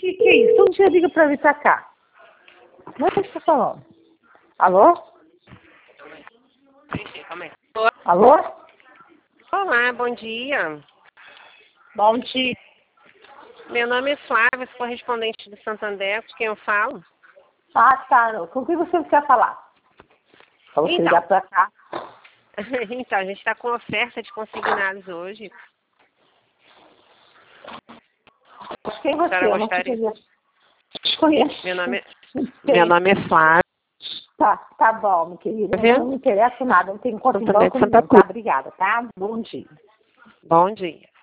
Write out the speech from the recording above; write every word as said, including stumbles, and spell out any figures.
que, que é isso? Um dia liga pra vir pra cá. Não é o que você tá falando. Alô? Calma aí. Alô? Olá, bom dia. Bom dia. Meu nome é Flávia, sou correspondente do Santander, de quem eu falo. Ah, tá. Com quem você quer falar? Pra você Então. ligar pra cá. Então, a gente está com oferta de consignados hoje. Quem você? A senhora Eu não te gostaria? conheço. Te conheço. Meu nome é, meu nome é Flávia. Tá, tá bom, meu querido. Tá vendo? Não me interessa nada. Não tenho conta em Santander banco de Santa nenhum, tá? Cruz. Obrigada, tá? Bom dia. Bom dia.